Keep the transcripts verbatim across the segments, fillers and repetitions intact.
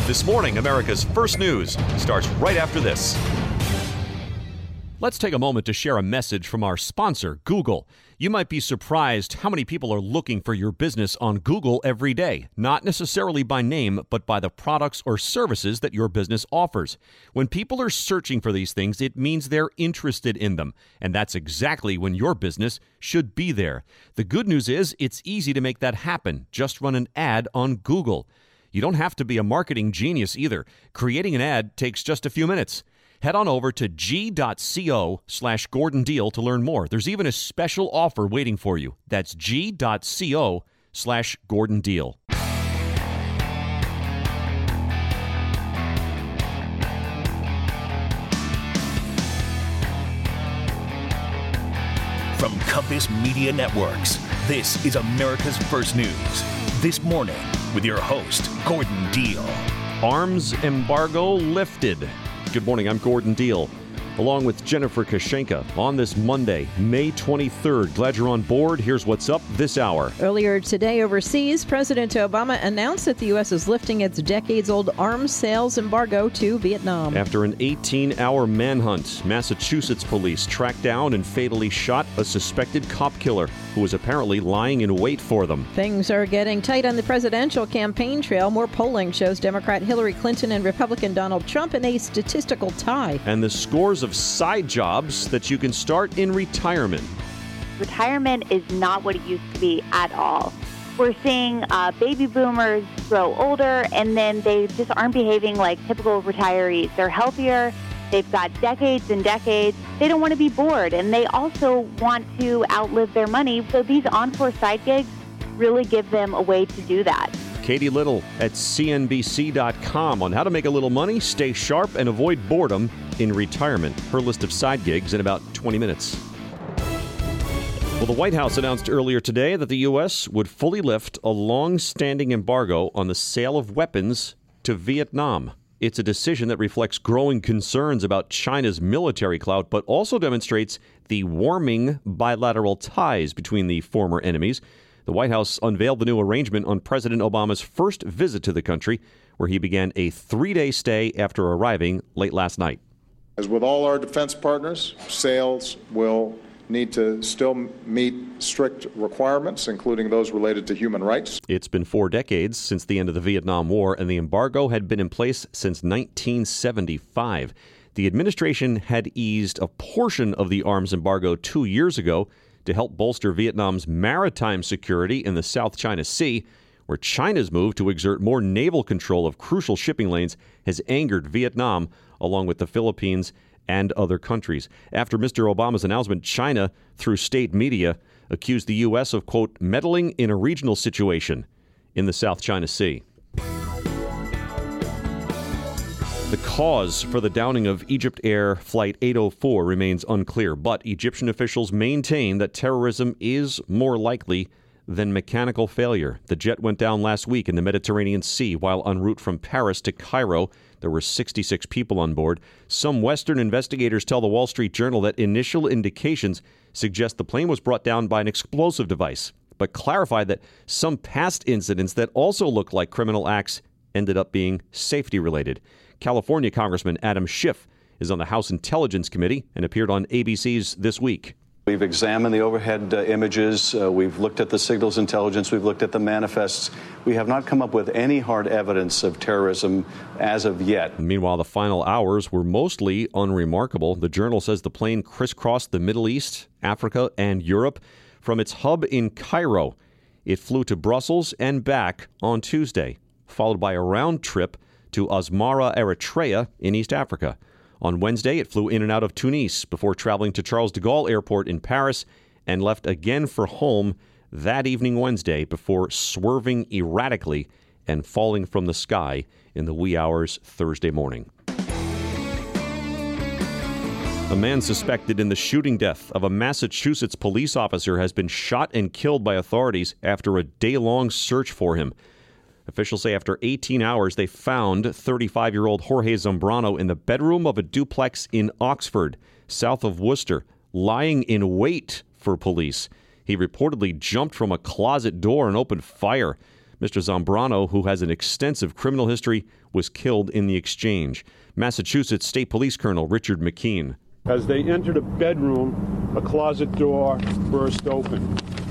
This morning, America's First News starts right after this. Let's take a moment to share a message from our sponsor, Google. You might be surprised how many people are looking for your business on Google every day, not necessarily by name, but by the products or services that your business offers. When people are searching for these things, it means they're interested in them, and that's exactly when your business should be there. The good news is it's easy to make that happen. Just run an ad on Google. You don't have to be a marketing genius either. Creating an ad takes just a few minutes. Head on over to g.co slash Gordon Deal to learn more. There's even a special offer waiting for you. That's g.co slash Gordon Deal. From Compass Media Networks, this is America's First News. This morning with your host, Gordon Deal. Arms embargo lifted. Good morning, I'm Gordon Deal, along with Jennifer Kashenka on this Monday, May twenty-third. Glad you're on board. Here's what's up this hour. Earlier today overseas, President Obama announced that the U S is lifting its decades-old arms sales embargo to Vietnam. After an eighteen-hour manhunt, Massachusetts police tracked down and fatally shot a suspected cop killer who was apparently lying in wait for them. Things are getting tight on the presidential campaign trail. More polling shows Democrat Hillary Clinton and Republican Donald Trump in a statistical tie. And the scores of side jobs that you can start in retirement. Retirement is not what it used to be at all. We're seeing uh, baby boomers grow older, and then they just aren't behaving like typical retirees. They're healthier. They've got decades and decades. They don't want to be bored, and they also want to outlive their money. So these encore side gigs really give them a way to do that. Katie Little at C N B C dot com on how to make a little money, stay sharp, and avoid boredom in retirement. Her list of side gigs in about twenty minutes. Well, the White House announced earlier today that the U S would fully lift a long-standing embargo on the sale of weapons to Vietnam. It's a decision that reflects growing concerns about China's military clout, but also demonstrates the warming bilateral ties between the former enemies. The White House unveiled the new arrangement on President Obama's first visit to the country, where he began a three-day stay after arriving late last night. As with all our defense partners, sales will need to still meet strict requirements, including those related to human rights. It's been four decades since the end of the Vietnam War, and the embargo had been in place since nineteen seventy-five. The administration had eased a portion of the arms embargo two years ago to help bolster Vietnam's maritime security in the South China Sea, where China's move to exert more naval control of crucial shipping lanes has angered Vietnam, along with the Philippines and other countries. After Mister Obama's announcement, China, through state media, accused the U S of, quote, meddling in a regional situation in the South China Sea. The cause for the downing of Egypt Air Flight eight oh four remains unclear, but Egyptian officials maintain that terrorism is more likely than mechanical failure. The jet went down last week in the Mediterranean Sea while en route from Paris to Cairo. There were sixty-six people on board. Some Western investigators tell the Wall Street Journal that initial indications suggest the plane was brought down by an explosive device, but clarified that some past incidents that also look like criminal acts ended up being safety-related. California Congressman Adam Schiff is on the House Intelligence Committee and appeared on A B C's This Week. We've examined the overhead uh, images. Uh, we've looked at the signals intelligence. We've looked at the manifests. We have not come up with any hard evidence of terrorism as of yet. Meanwhile, the final hours were mostly unremarkable. The Journal says the plane crisscrossed the Middle East, Africa, and Europe. From its hub in Cairo, it flew to Brussels and back on Tuesday, followed by a round trip to Asmara, Eritrea, in East Africa. On Wednesday, it flew in and out of Tunis before traveling to Charles de Gaulle Airport in Paris and left again for home that evening Wednesday before swerving erratically and falling from the sky in the wee hours Thursday morning. A man suspected in the shooting death of a Massachusetts police officer has been shot and killed by authorities after a day-long search for him. Officials say after eighteen hours, they found thirty-five-year-old Jorge Zambrano in the bedroom of a duplex in Oxford, south of Worcester, lying in wait for police. He reportedly jumped from a closet door and opened fire. Mister Zambrano, who has an extensive criminal history, was killed in the exchange. Massachusetts State Police Colonel Richard McKean. As they entered a bedroom, a closet door burst open.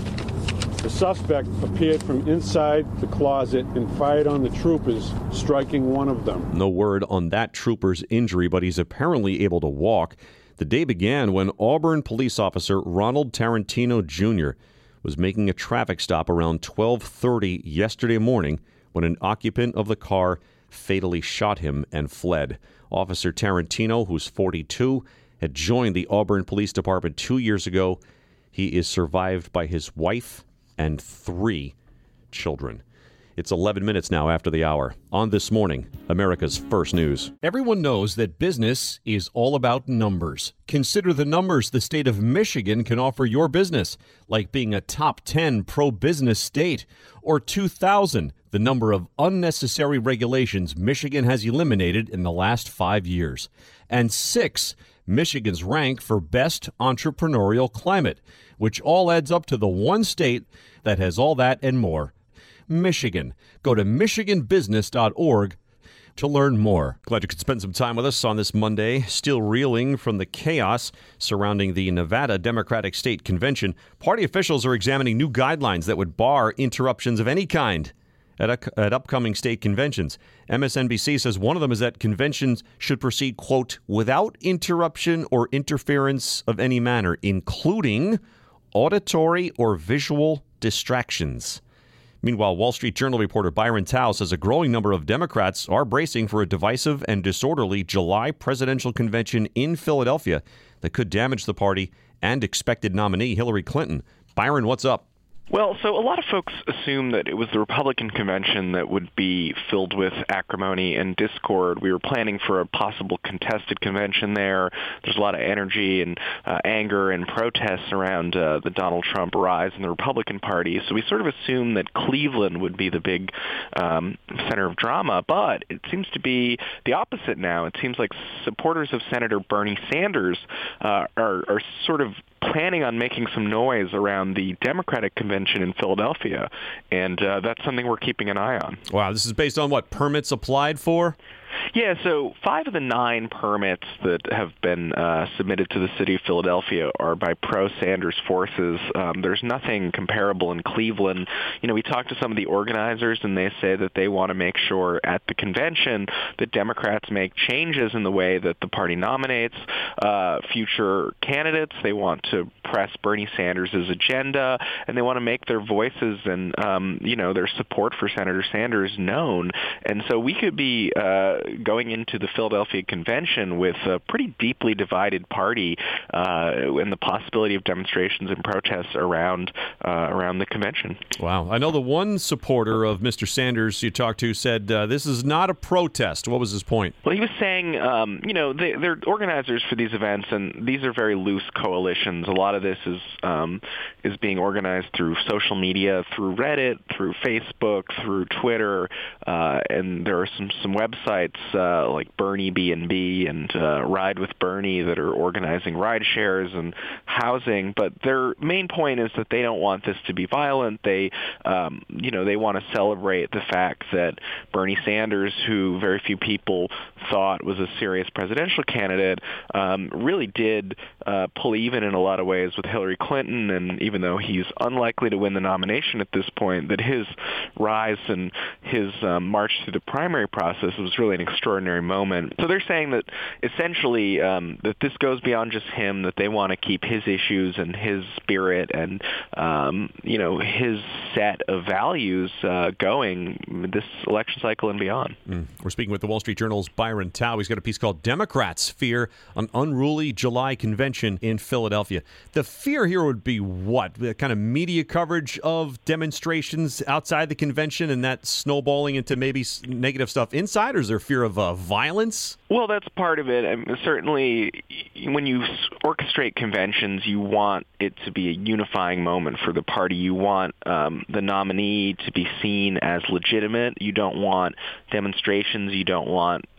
The suspect appeared from inside the closet and fired on the troopers, striking one of them. No word on that trooper's injury, but he's apparently able to walk. The day began when Auburn police officer Ronald Tarantino Junior was making a traffic stop around twelve thirty yesterday morning when an occupant of the car fatally shot him and fled. Officer Tarantino, who's forty-two, had joined the Auburn Police Department two years ago. He is survived by his wife and three children. It's eleven minutes now after the hour. On This Morning, America's First News. Everyone knows that business is all about numbers. Consider the numbers the state of Michigan can offer your business, like being a top ten pro-business state, or two thousand, the number of unnecessary regulations Michigan has eliminated in the last five years. And six, Michigan's rank for best entrepreneurial climate, which all adds up to the one state that has all that and more. Michigan. Go to michigan business dot org to learn more. Glad you could spend some time with us on this Monday. Still reeling from the chaos surrounding the Nevada Democratic State Convention, party officials are examining new guidelines that would bar interruptions of any kind at, a, at upcoming state conventions. M S N B C says one of them is that conventions should proceed, quote, without interruption or interference of any manner, including auditory or visual distractions. Meanwhile, Wall Street Journal reporter Byron Tao says a growing number of Democrats are bracing for a divisive and disorderly July presidential convention in Philadelphia that could damage the party and expected nominee Hillary Clinton. Byron, what's up? Well, so a lot of folks assume that it was the Republican convention that would be filled with acrimony and discord. We were planning for a possible contested convention there. There's a lot of energy and uh, anger and protests around uh, the Donald Trump rise in the Republican Party. So we sort of assumed that Cleveland would be the big um, center of drama. But it seems to be the opposite now. It seems like supporters of Senator Bernie Sanders uh, are, are sort of planning on making some noise around the Democratic convention in Philadelphia, and uh, that's something we're keeping an eye on. Wow, this is based on what, permits applied for? Yeah, so five of the nine permits that have been uh, submitted to the city of Philadelphia are by pro-Sanders forces. Um, there's nothing comparable in Cleveland. You know, we talked to some of the organizers, and they say that they want to make sure at the convention that Democrats make changes in the way that the party nominates uh, future candidates. They want to press Bernie Sanders' agenda, and they want to make their voices and, um, you know, their support for Senator Sanders known. And so we could be uh, going into the Philadelphia convention with a pretty deeply divided party uh, and the possibility of demonstrations and protests around uh, around the convention. Wow. I know the one supporter of Mister Sanders you talked to said uh, this is not a protest. What was his point? Well, he was saying, um, you know, they, they're organizers for these events, and these are very loose coalitions. A lot of this is um, is being organized through social media, through Reddit, through Facebook, through Twitter, uh, and there are some, some websites Uh, like Bernie B and B and uh, Ride with Bernie that are organizing ride shares and housing. But their main point is that they don't want this to be violent. They, um, you know, they want to celebrate the fact that Bernie Sanders, who very few people thought was a serious presidential candidate, um, really did uh, pull even in a lot of ways with Hillary Clinton. And even though he's unlikely to win the nomination at this point, that his rise and his um, march through the primary process was really an extraordinary moment. So they're saying that essentially um, that this goes beyond just him, that they want to keep his issues and his spirit and, um, you know, his set of values uh, going this election cycle and beyond. Mm. We're speaking with the Wall Street Journal's Byron Tao. He's got a piece called Democrats Fear an Unruly July Convention in Philadelphia. The fear here would be what? The kind of media coverage of demonstrations outside the convention and that snowballing into maybe negative stuff inside, or is there fear of uh, violence? Well, that's part of it. I mean, certainly, when you orchestrate conventions, you want it to be a unifying moment for the party. You want um, the nominee to be seen as legitimate. You don't want demonstrations. You don't want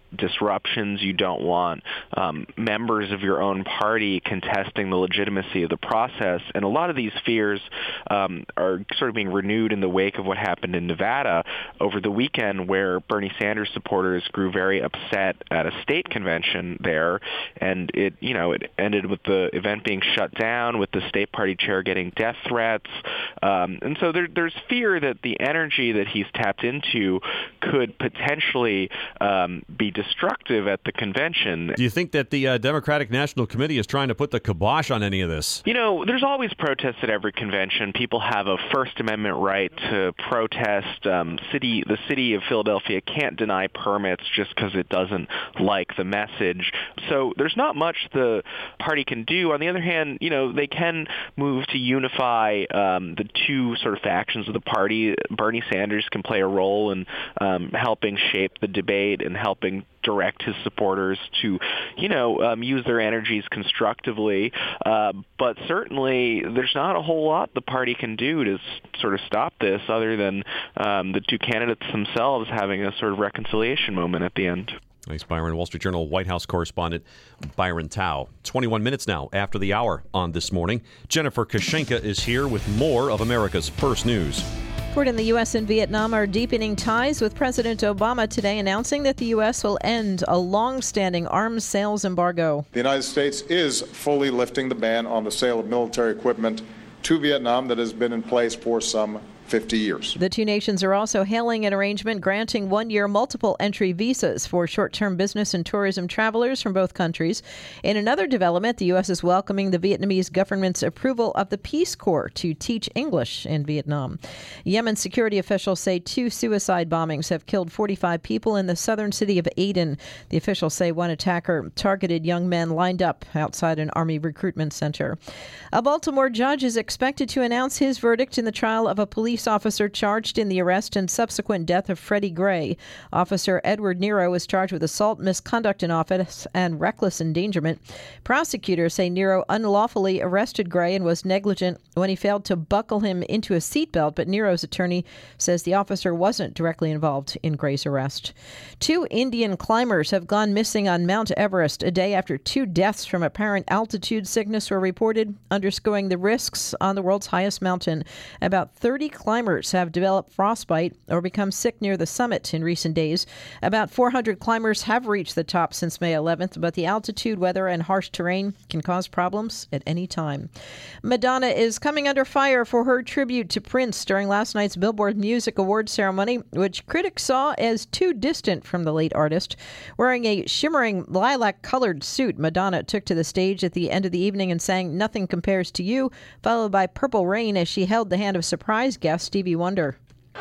disruptions. You don't want um, members of your own party contesting the legitimacy of the process. And a lot of these fears um, are sort of being renewed in the wake of what happened in Nevada over the weekend, where Bernie Sanders supporters grew very upset at a state convention there, and it, you know, it ended with the event being shut down, with the state party chair getting death threats. Um, and so there, there's fear that the energy that he's tapped into could potentially um, be destructive at the convention. Do you think that the uh, Democratic National Committee is trying to put the kibosh on any of this? You know, there's always protests at every convention. People have a First Amendment right to protest. Um, city, the city of Philadelphia can't deny permits just because it doesn't like the message. So there's not much the party can do. On the other hand, you know, they can move to unify um, the two sort of factions of the party. Bernie Sanders can play a role in um, helping shape the debate and helping direct his supporters to, you know, um, use their energies constructively. Uh, but certainly there's not a whole lot the party can do to s- sort of stop this other than um, the two candidates themselves having a sort of reconciliation moment at the end. Thanks, Byron. Wall Street Journal White House correspondent Byron Tao. twenty-one minutes now after the hour on This Morning. Jennifer Kashenka is here with more of America's First News. Court in the U S and Vietnam are deepening ties, with President Obama today announcing that the U S will end a long-standing arms sales embargo. The United States is fully lifting the ban on the sale of military equipment to Vietnam that has been in place for some fifty years. The two nations are also hailing an arrangement granting one-year multiple entry visas for short-term business and tourism travelers from both countries. In another development, the U S is welcoming the Vietnamese government's approval of the Peace Corps to teach English in Vietnam. Yemen security officials say two suicide bombings have killed forty-five people in the southern city of Aden. The officials say one attacker targeted young men lined up outside an army recruitment center. A Baltimore judge is expected to announce his verdict in the trial of a police officer charged in the arrest and subsequent death of Freddie Gray. Officer Edward Nero is charged with assault, misconduct in office, and reckless endangerment. Prosecutors say Nero unlawfully arrested Gray and was negligent when he failed to buckle him into a seatbelt, but Nero's attorney says the officer wasn't directly involved in Gray's arrest. Two Indian climbers have gone missing on Mount Everest a day after two deaths from apparent altitude sickness were reported, underscoring the risks on the world's highest mountain. About thirty climbers have developed frostbite or become sick near the summit in recent days. About four hundred climbers have reached the top since May eleventh, but the altitude, weather, and harsh terrain can cause problems at any time. Madonna is coming under fire for her tribute to Prince during last night's Billboard Music Awards ceremony, which critics saw as too distant from the late artist. Wearing a shimmering lilac-colored suit, Madonna took to the stage at the end of the evening and sang "Nothing Compares to You," followed by "Purple Rain" as she held the hand of surprise guest Stevie Wonder.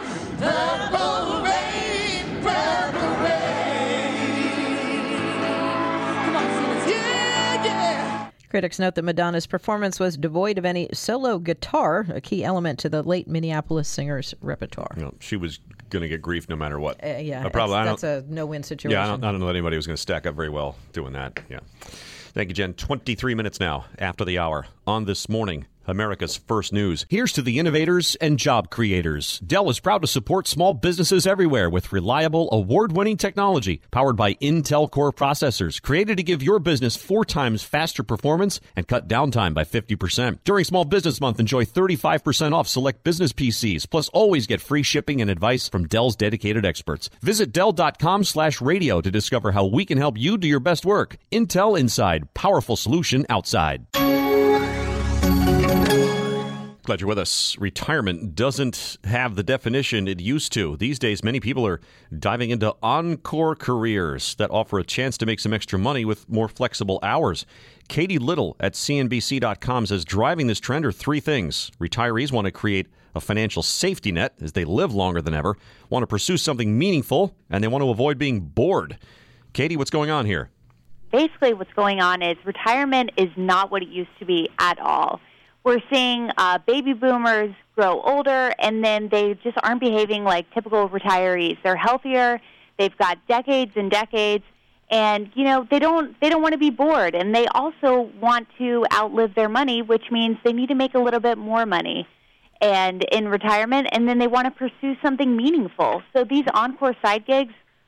Purple rain, purple rain. Come on, sing this. Yeah, yeah. Critics note that Madonna's performance was devoid of any solo guitar, a key element to the late Minneapolis singer's repertoire. You know, she was going to get grief no matter what. Uh, yeah, uh, probably, that's a no-win situation. Yeah, I don't, I don't know that anybody was going to stack up very well doing that. Yeah. Thank you, Jen. twenty-three minutes now after the hour on This Morning. America's First News. Here's to the innovators and job creators. Dell is proud to support small businesses everywhere with reliable, award-winning technology powered by Intel Core processors, created to give your business four times faster performance and cut downtime by fifty percent. During Small Business Month, enjoy thirty-five percent off select business P Cs, plus always get free shipping and advice from Dell's dedicated experts. Visit Dell.com slash radio to discover how we can help you do your best work. Intel Inside, powerful solution outside. Glad you're with us. Retirement doesn't have the definition it used to. These days, many people are diving into encore careers that offer a chance to make some extra money with more flexible hours. Katie Little at C N B C dot com says driving this trend are three things. Retirees want to create a financial safety net as they live longer than ever, want to pursue something meaningful, and they want to avoid being bored. Katie, what's going on here? Basically, what's going on is retirement is not what it used to be at all. We're seeing uh, baby boomers grow older, and then they just aren't behaving like typical retirees. They're healthier. They've got decades and decades, and you know they don't they don't want to be bored, and they also want to outlive their money, which means they need to make a little bit more money, and in retirement, and then they want to pursue something meaningful. So these encore side gigs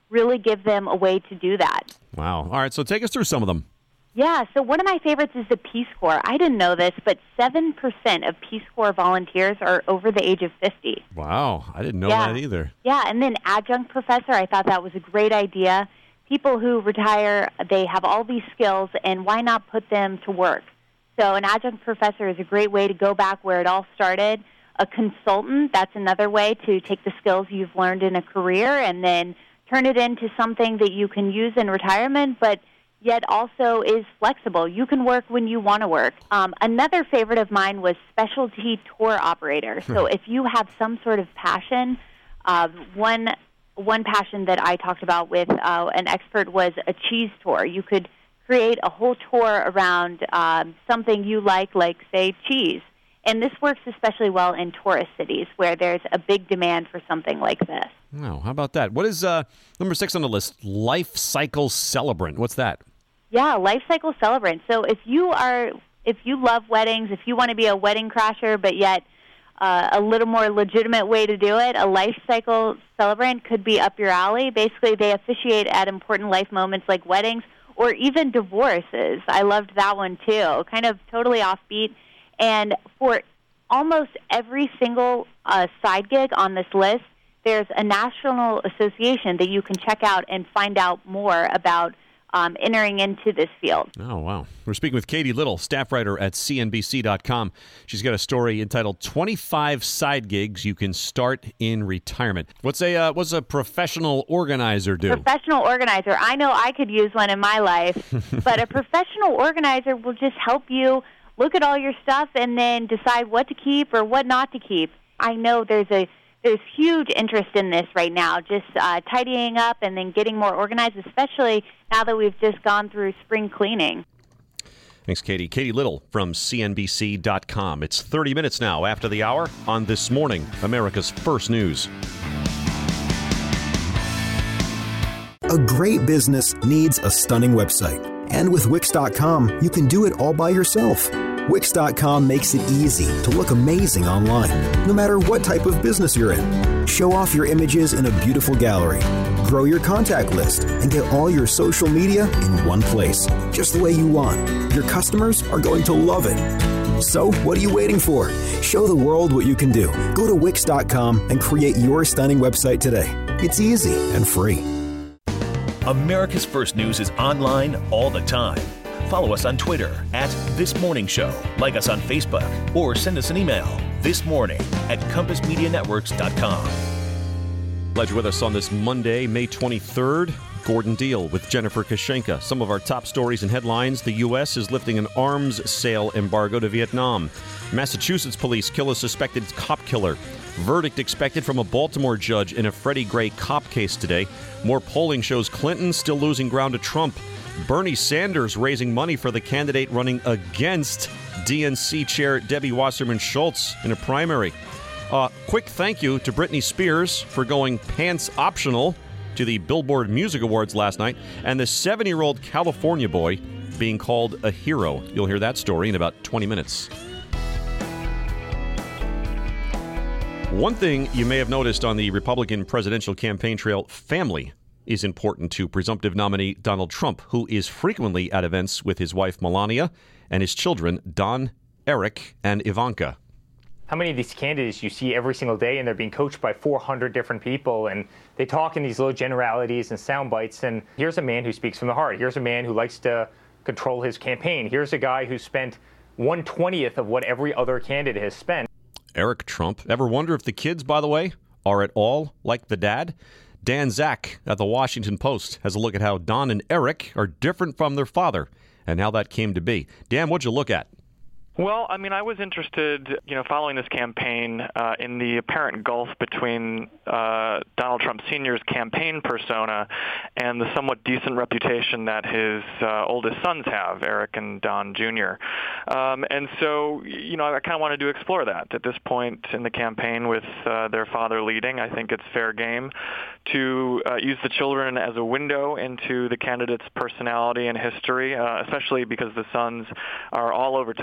really give them a way to do that. Wow. All right, so take us through some of them. Yeah, so one of my favorites is the Peace Corps. I didn't know this, but seven percent of Peace Corps volunteers are over the age of fifty. Wow, I didn't know Yeah. that either. Yeah, and then adjunct professor, I thought that was a great idea. People who retire, they have all these skills, and why not put them to work? So an adjunct professor is a great way to go back where it all started. A consultant, that's another way to take the skills you've learned in a career and then turn it into something that you can use in retirement, but yet also is flexible. You can work when you want to work. Um, another favorite of mine was specialty tour operator. So if you have some sort of passion, uh, one one passion that I talked about with uh, an expert was a cheese tour. You could create a whole tour around um, something you like, like, say, cheese. And this works especially well in tourist cities where there's a big demand for something like this. Oh, how about that? What is uh, number six on the list? Life Cycle Celebrant. What's that? Yeah, life cycle celebrant. So if you are, if you love weddings, if you want to be a wedding crasher, but yet uh, a little more legitimate way to do it, a life cycle celebrant could be up your alley. Basically, they officiate at important life moments like weddings or even divorces. I loved that one too. Kind of totally offbeat. And for almost every single uh, side gig on this list, there's a national association that you can check out and find out more about Um, entering into this field. Oh, wow. We're speaking with Katie Little, staff writer at C N B C dot com. She's got a story entitled twenty-five Side Gigs You Can Start in Retirement. What's a uh, what's a professional organizer do? Professional organizer. I know I could use one in my life, but a professional organizer will just help you look at all your stuff and then decide what to keep or what not to keep. I know there's a There's huge interest in this right now, just uh, tidying up and then getting more organized, especially now that we've just gone through spring cleaning. Thanks, Katie. Katie Little from C N B C dot com. It's thirty minutes now after the hour on This Morning, America's First News. A great business needs a stunning website. And with Wix dot com, you can do it all by yourself. Wix dot com makes it easy to look amazing online, no matter what type of business you're in. Show off your images in a beautiful gallery. Grow your contact list and get all your social media in one place, just the way you want. Your customers are going to love it. So, what are you waiting for? Show the world what you can do. Go to Wix dot com and create your stunning website today. It's easy and free. America's First News is online all the time. Follow us on Twitter at This Morning Show. Like us on Facebook or send us an email this morning at compass media networks dot com. Glad you're with us on this Monday, May twenty-third. Gordon Deal with Jennifer Kashenka. Some of our top stories and headlines. The U S is lifting an arms sale embargo to Vietnam. Massachusetts police kill a suspected cop killer. Verdict expected from a Baltimore judge in a Freddie Gray cop case today. More polling shows Clinton still losing ground to Trump. Bernie Sanders raising money for the candidate running against D N C chair Debbie Wasserman Schultz in a primary. Uh, quick thank you to Britney Spears for going pants optional to the Billboard Music Awards last night, and the seven-year-old California boy being called a hero. You'll hear that story in about twenty minutes. One thing you may have noticed on the Republican presidential campaign trail, family is important to presumptive nominee Donald Trump, who is frequently at events with his wife Melania and his children Don, Eric, and Ivanka. How many of these candidates you see every single day, and they're being coached by four hundred different people, and they talk in these little generalities and sound bites, and here's a man who speaks from the heart. Here's a man who likes to control his campaign. Here's a guy who spent one twentieth of what every other candidate has spent. Eric Trump. Ever wonder if the kids, by the way, are at all like the dad? Dan Zak at the Washington Post has a look at how Don and Eric are different from their father and how that came to be. Dan, what'd you look at? Well, I mean, I was interested, you know, following this campaign uh, in the apparent gulf between uh, Donald Trump Senior's campaign persona and the somewhat decent reputation that his uh, oldest sons have, Eric and Don Junior Um, and so, you know, I kind of wanted to explore that. At this point in the campaign with uh, their father leading, I think it's fair game to uh, use the children as a window into the candidate's personality and history, uh, especially because the sons are all over television.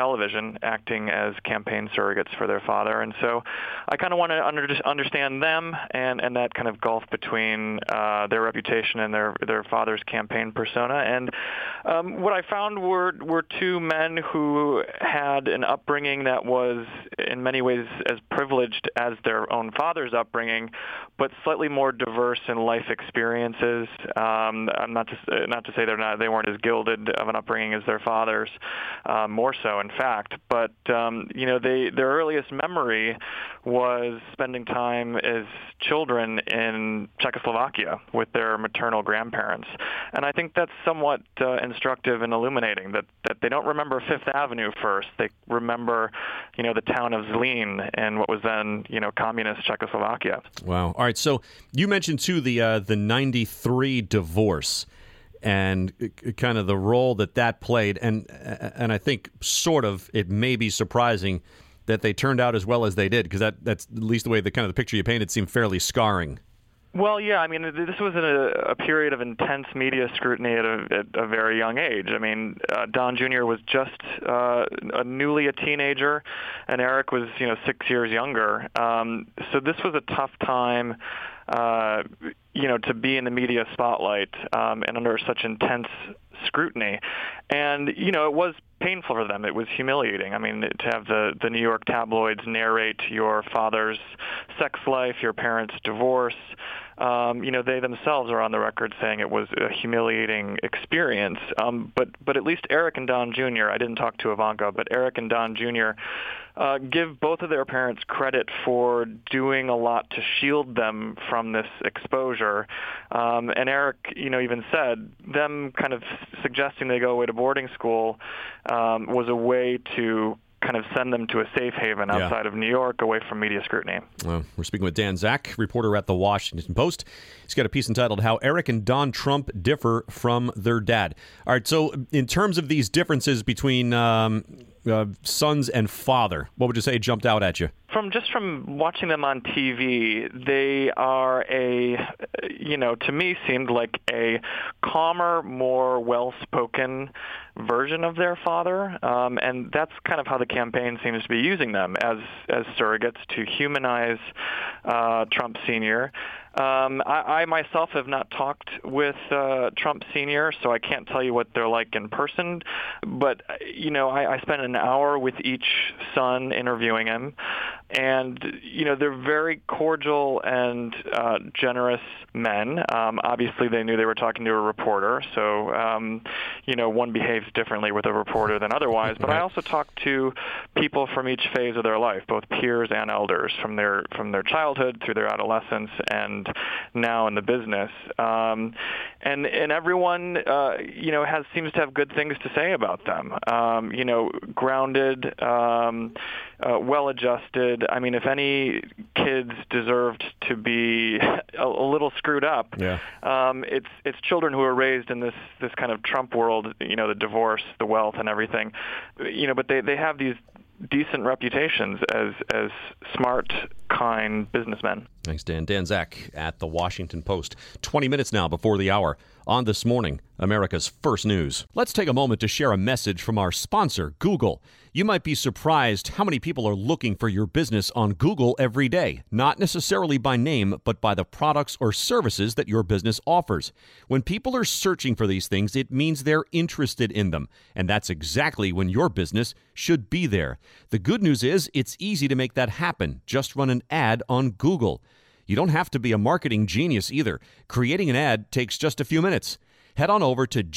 children acting as campaign surrogates for their father. And so I kind of want to under, understand them and, and that kind of gulf between uh, their reputation and their, their father's campaign persona. And um, what I found were, were two men who had an upbringing that was in many ways as privileged as their own father's upbringing, but slightly more diverse in life experiences. Um, I'm not to, not to say they're not, they weren't as gilded of an upbringing as their fathers, uh, more so, in fact. But um, you know, they their earliest memory was spending time as children in Czechoslovakia with their maternal grandparents, and I think that's somewhat uh, instructive and illuminating. That that they don't remember Fifth Avenue first; they remember, you know, the town of Zlín and what was then, you know, communist Czechoslovakia. Wow. All right. So you mentioned too the uh, the ninety-three divorce and kind of the role that that played, and and I think sort of it may be surprising that they turned out as well as they did, because that that's at least the way the kind of the picture you painted seemed fairly scarring. Well, yeah, I mean, this was a, a period of intense media scrutiny at a, at a very young age. I mean, uh, Don Junior was just uh, a newly a teenager, and Eric was, you know, six years younger. Um, so this was a tough time, uh, you know, to be in the media spotlight um, and under such intense scrutiny. And, you know, it was painful for them. It was humiliating. I mean, to have the, the New York tabloids narrate your father's sex life, your parents' divorce, um, you know, they themselves are on the record saying it was a humiliating experience. Um, but, but at least Eric and Don Junior, I didn't talk to Ivanka, but Eric and Don Junior Uh, give both of their parents credit for doing a lot to shield them from this exposure. Um, and Eric, you know, even said them kind of suggesting they go away to boarding school um, was a way to kind of send them to a safe haven outside yeah. of New York, away from media scrutiny. Well, we're speaking with Dan Zak, reporter at The Washington Post. He's got a piece entitled How Eric and Don Trump Differ from Their Dad. All right, so in terms of these differences between um, uh, sons and father, what would you say jumped out at you? From just from watching them on T V, they are a, you know, to me seemed like a calmer, more well-spoken version of their father, um, and that's kind of how the campaign seems to be using them as as surrogates to humanize uh, Trump Senior. Um, I, I myself have not talked with uh, Trump Senior, so I can't tell you what they're like in person. But, you know, I, I spent an hour with each son interviewing him. And, you know, they're very cordial and uh, generous men. Um, obviously, they knew they were talking to a reporter. So, um, you know, one behaves differently with a reporter than otherwise. But I also talked to people from each phase of their life, both peers and elders, from their from their childhood through their adolescence and now in the business. Um, and and everyone, uh, you know, has seems to have good things to say about them. Um, you know, grounded, um, uh, well-adjusted. I mean, if any kids deserved to be a, a little screwed up, yeah. um, it's it's children who are raised in this, this kind of Trump world, you know, the divorce, the wealth, and everything. You know, but they, they have these decent reputations as as smart, kind businessmen. Thanks, Dan. Dan Zak at The Washington Post. twenty minutes now before the hour on This Morning, America's First News. Let's take a moment to share a message from our sponsor, Google. You might be surprised how many people are looking for your business on Google every day, not necessarily by name, but by the products or services that your business offers. When people are searching for these things, it means they're interested in them, and that's exactly when your business should be there. The good news is it's easy to make that happen. Just run an ad on Google. You don't have to be a marketing genius either. Creating an ad takes just a few minutes. Head on over to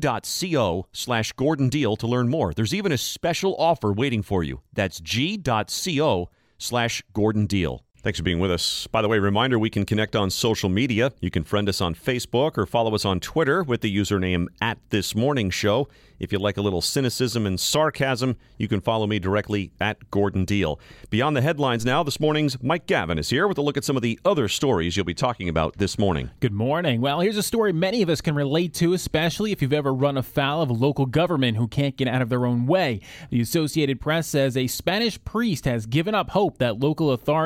g.co slash Gordon Deal to learn more. There's even a special offer waiting for you. That's g.co slash Gordon Deal. Thanks for being with us. By the way, reminder, we can connect on social media. You can friend us on Facebook or follow us on Twitter with the username at This Morning Show. If you like a little cynicism and sarcasm, you can follow me directly at Gordon Deal. Beyond the headlines now, this morning's Mike Gavin is here with a look at some of the other stories you'll be talking about this morning. Good morning. Well, here's a story many of us can relate to, especially if you've ever run afoul of a local government who can't get out of their own way. The Associated Press says a Spanish priest has given up hope that local authorities in his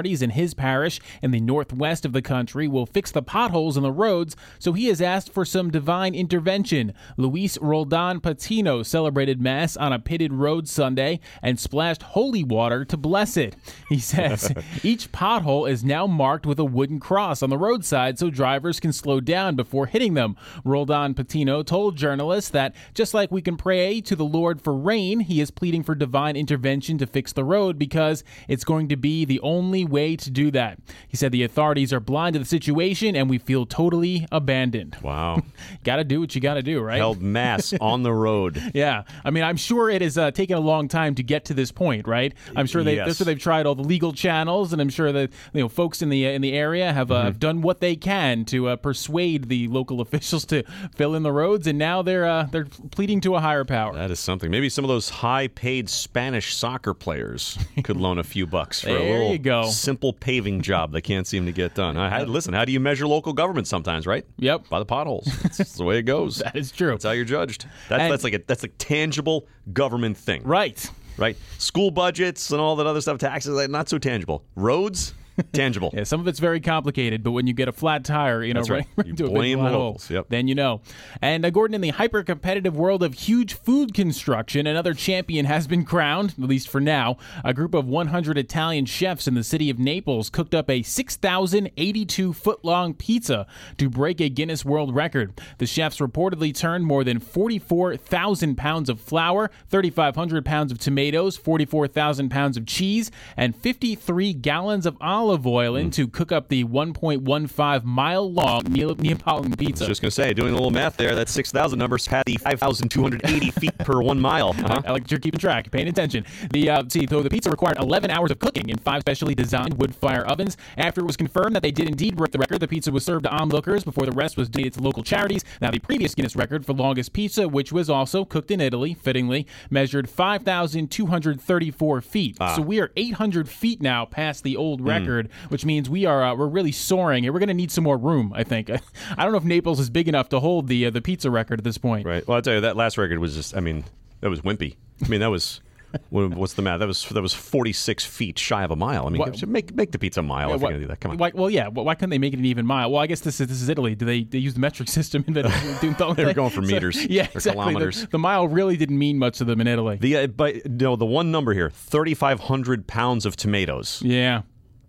his parish in the northwest of the country will fix the potholes in the roads, so he has asked for some divine intervention. Luis Roldan Patino celebrated Mass on a pitted road Sunday and splashed holy water to bless it. He says each pothole is now marked with a wooden cross on the roadside so drivers can slow down before hitting them. Roldan Patino told journalists that just like we can pray to the Lord for rain, he is pleading for divine intervention to fix the road because it's going to be the only way to do that. He said the authorities are blind to the situation and we feel totally abandoned. Wow. Gotta do what you gotta do, right? Held Mass on the road. Yeah. I mean, I'm sure it has uh, taken a long time to get to this point, right? I'm sure they, Yes. that's where they've tried all the legal channels, and I'm sure that you know folks in the uh, in the area have uh, Mhm. done what they can to uh, persuade the local officials to fill in the roads, and now they're uh, they're pleading to a higher power. That is something. Maybe some of those high-paid Spanish soccer players could loan a few bucks for There a little you go. simple paving job they can't seem to get done. I had, listen, how do you measure local government sometimes, right? Yep. By the potholes. That's, that's the way it goes. That is true. That's how you're judged. That's, And- that's like a that's a tangible government thing. Right. Right. School budgets and all that other stuff, taxes, like, not so tangible. Roads, tangible. Yeah, some of it's very complicated, but when you get a flat tire, you know, That's right. right, You into a big blame the black hole, locals. Yep. then you know. And uh, Gordon, in the hyper-competitive world of huge food construction, another champion has been crowned, at least for now. A group of one hundred Italian chefs in the city of Naples cooked up a six thousand eighty-two foot long pizza to break a Guinness World Record. The chefs reportedly turned more than forty-four thousand pounds of flour, thirty-five hundred pounds of tomatoes, forty-four thousand pounds of cheese, and fifty-three gallons of olive oil in to cook up the one point one five mile long Neapolitan I pizza. was just going to say, doing a little math there, that six thousand numbers had the five thousand two hundred eighty feet per one mile. Uh-huh. I like that you're keeping track, paying attention. The uh, see, though the pizza required eleven hours of cooking in five specially designed wood fire ovens. After it was confirmed that they did indeed break the record, the pizza was served to onlookers before the rest was donated to local charities. Now, the previous Guinness record for longest pizza, which was also cooked in Italy, fittingly, measured five thousand two hundred thirty-four feet. Ah. So we are eight hundred feet now past the old record, which means we are uh, we're really soaring, and we're going to need some more room. I think. I don't know if Naples is big enough to hold the uh, the pizza record at this point. Right. Well, I'll tell you, that last record was just, I mean, that was wimpy. I mean, that was, what- what's the math? That was that was forty-six feet shy of a mile. I mean, What- make make the pizza a mile Yeah, if why- you're going to do that. Come on. Why, well, yeah. Why why couldn't they make it an even mile? Well, I guess this is this is Italy. Do they they use the metric system? In the, doing They were going for meters yeah, or exactly. kilometers. The, the mile really didn't mean much to them in Italy. The uh, but no, the one number here, thirty-five hundred pounds of tomatoes. Yeah.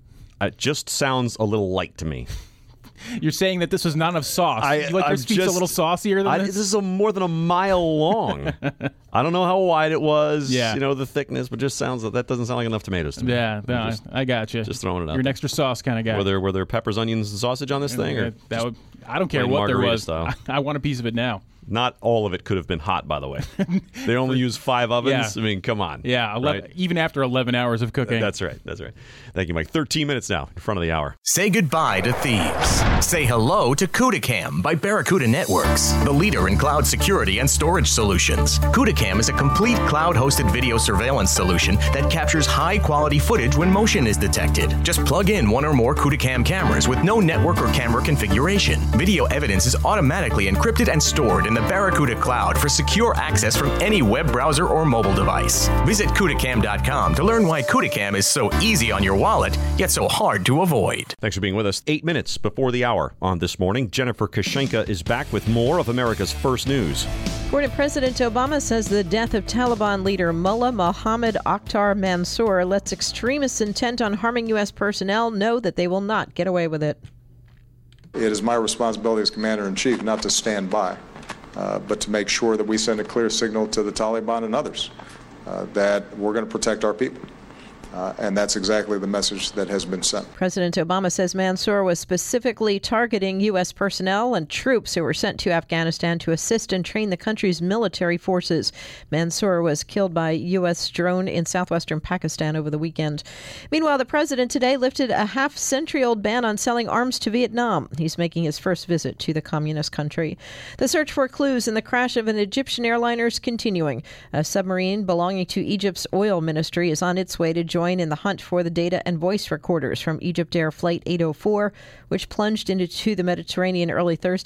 It just sounds a little light to me. You're saying that this was not enough sauce. I, You like I'm your pizza just- a little saucier than I, this? this is a, more than a mile long. I don't know how wide it was. Yeah. You know, the thickness, but just sounds that doesn't sound like enough tomatoes to me. Yeah, no, I'm just, I got you. just throwing it out. You're an extra sauce kind of guy. Were there were there peppers, onions, and sausage on this thing, or that, that would, I don't care plain what there margarita was. style? I, I want a piece of it now. Not all of it could have been hot, by the way. They only use five ovens. Yeah. I mean, come on. Yeah, eleven, Right? even after eleven hours of cooking. That's right. That's right. Thank you, Mike. thirteen minutes now in front of the hour. Say goodbye to thieves. Say hello to CudaCam by Barracuda Networks, the leader in cloud security and storage solutions. CudaCam is a complete cloud-hosted video surveillance solution that captures high-quality footage when motion is detected. Just plug in one or more CudaCam cameras with no network or camera configuration. Video evidence is automatically encrypted and stored in the Barracuda cloud for secure access from any web browser or mobile device. Visit CudaCam dot com to learn why CudaCam is so easy on your wallet, yet so hard to avoid. Thanks for being with us. Eight minutes before the hour on This Morning. Jennifer Kashenka is back with more of America's First News. Gordon, President Obama says the death of Taliban leader Mullah Mohammed Akhtar Mansour lets extremists intent on harming U S personnel know that they will not get away with it. It is my responsibility as Commander-in-Chief not to stand by, uh, but to make sure that we send a clear signal to the Taliban and others uh, that we're going to protect our people. Uh, and that's exactly the message that has been sent. President Obama says Mansour was specifically targeting U S personnel and troops who were sent to Afghanistan to assist and train the country's military forces. Mansour was killed by U S drone in southwestern Pakistan over the weekend. Meanwhile, the president today lifted a half-century-old ban on selling arms to Vietnam. He's making his first visit to the communist country. The search for clues in the crash of an Egyptian airliner is continuing. A submarine belonging to Egypt's oil ministry is on its way to join in the hunt for the data and voice recorders from Egypt Air Flight eight oh four, which plunged into the Mediterranean early Thursday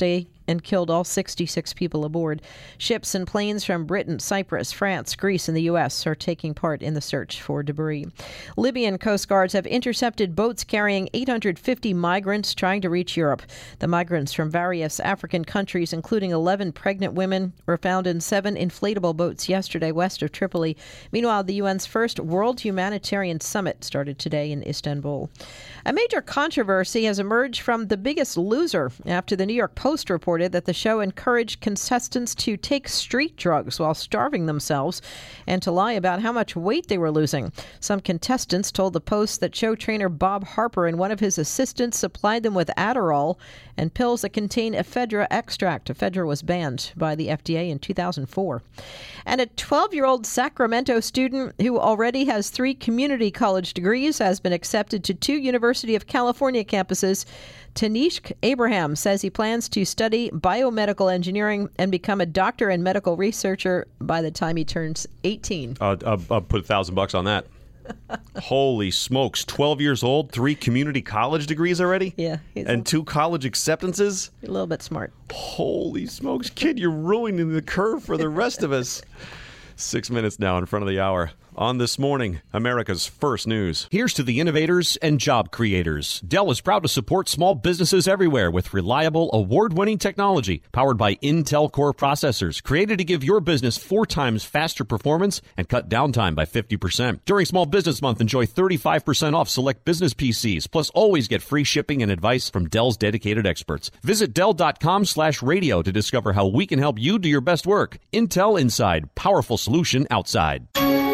and killed all sixty-six people aboard. Ships and planes from Britain, Cyprus, France, Greece, and the U S are taking part in the search for debris. Libyan Coast Guards have intercepted boats carrying eight hundred fifty migrants trying to reach Europe. The migrants from various African countries, including eleven pregnant women, were found in seven inflatable boats yesterday west of Tripoli. Meanwhile, the U N's first World Humanitarian Summit started today in Istanbul. A major controversy has emerged from The Biggest Loser after the New York Post reported that the show encouraged contestants to take street drugs while starving themselves and to lie about how much weight they were losing. Some contestants told the Post that show trainer Bob Harper and one of his assistants supplied them with Adderall and pills that contain ephedra extract. Ephedra was banned by the F D A in two thousand four. And a twelve-year-old Sacramento student who already has three community college degrees has been accepted to two University of California campuses. Tanishq Abraham says he plans to study biomedical engineering and become a doctor and medical researcher by the time he turns eighteen. Uh, I'll, I'll put a thousand bucks on that. Holy smokes. twelve years old, three community college degrees already? Yeah. And two college acceptances? A little bit smart. Holy smokes, kid, you're ruining the curve for the rest of us. Six minutes now in front of the hour. On This Morning, America's First News. Here's to the innovators and job creators. Dell is proud to support small businesses everywhere with reliable, award-winning technology powered by Intel Core processors, created to give your business four times faster performance and cut downtime by fifty percent. During Small Business Month, enjoy thirty-five percent off select business P Cs, plus always get free shipping and advice from Dell's dedicated experts. Visit Dell.com slash radio to discover how we can help you do your best work. Intel Inside, powerful solution outside.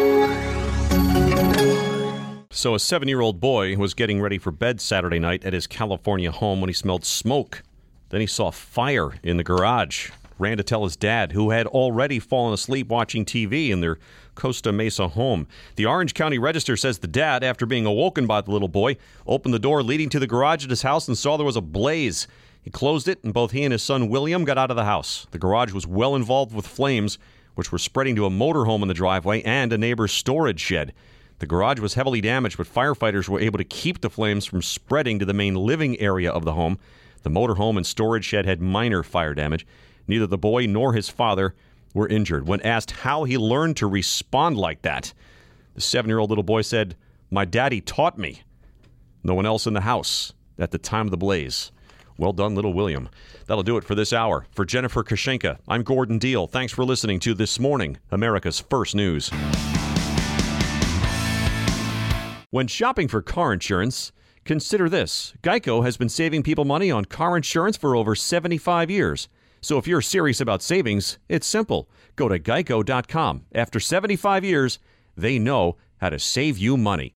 So a seven-year-old boy was getting ready for bed Saturday night at his California home when he smelled smoke. Then he saw fire in the garage. Ran to tell his dad, who had already fallen asleep watching T V in their Costa Mesa home. The Orange County Register says the dad, after being awoken by the little boy, opened the door leading to the garage at his house and saw there was a blaze. He closed it, and both he and his son William got out of the house. The garage was well involved with flames, which were spreading to a motorhome in the driveway and a neighbor's storage shed. The garage was heavily damaged, but firefighters were able to keep the flames from spreading to the main living area of the home. The motorhome and storage shed had minor fire damage. Neither the boy nor his father were injured. When asked how he learned to respond like that, the seven-year-old little boy said, "My daddy taught me." No one else in the house at the time of the blaze. Well done, little William. That'll do it for this hour. For Jennifer Kashenka, I'm Gordon Deal. Thanks for listening to This Morning, America's First News. When shopping for car insurance, consider this. Geico has been saving people money on car insurance for over seventy-five years. So if you're serious about savings, it's simple. Go to geico dot com. After seventy-five years, they know how to save you money.